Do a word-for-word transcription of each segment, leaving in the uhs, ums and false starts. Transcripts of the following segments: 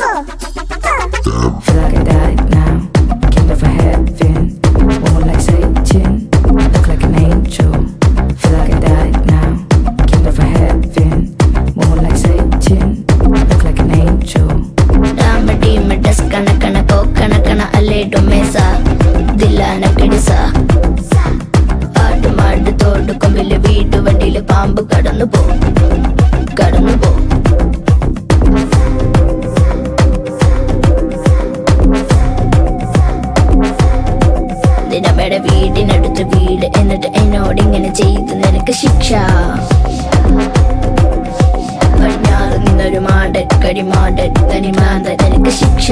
Feel like I died now, came down from heaven. Woman like Satan, look like an angel. Feel like I died now, came down from heaven. Woman like Satan, look like an angel. Rama team das kana kana ko kana kana alle domesa dilana kidisa aadu maadu thodu kombile veedu vandile paambu kadannu po kadannu po dinamede veedinaduthu veedu ennittu ennode ingane cheythu ninakku shiksha പടിഞ്ഞാറ് നിന്നൊരു മാടൻ കടിമാടൻ തനിമാന്തൻ നിനക്ക് ശിക്ഷ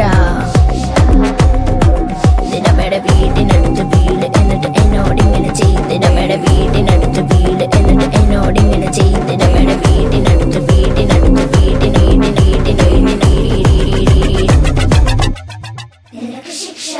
ദിനമയുടെ വീടിനടുത്ത് വീട് എന്നിട്ട് എന്നോടിങ്ങനെ ചെയ്ത് ദിനമയുടെ വീടിനടുത്ത് വീട് എന്നിട്ട് എന്നോടിങ്ങനെ ചെയ്ത് ദിനമയുടെ വീടിനടുത്ത് വീടിനടുത്ത് വീടിന് വീടിന് വീടിന് വീടിന് നിനക്ക് ശിക്ഷ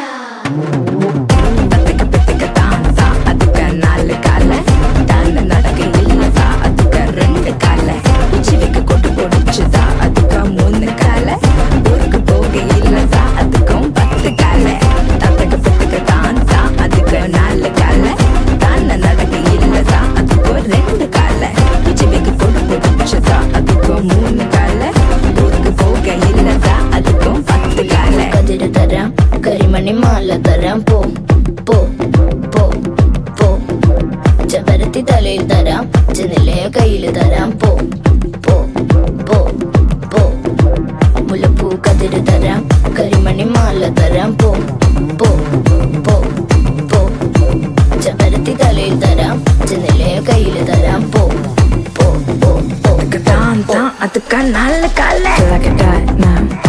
കരിമണി മാല തരാം പോ പോ പോ പോ ചവരത്തി തലയിൽ തരാം ചെന്നിലയ കയ്യിൽ തരാം പോ പോ പോ പോ മുല്ലപ്പൂ കതിര് തരാം കരിമണി മാല തരാം പോ പോ പോ പോ ചവരത്തി തലയിൽ തരാം ചെന്നിലയ കയ്യിൽ തരാം പോ പോ പോ പോ Feel like I died now.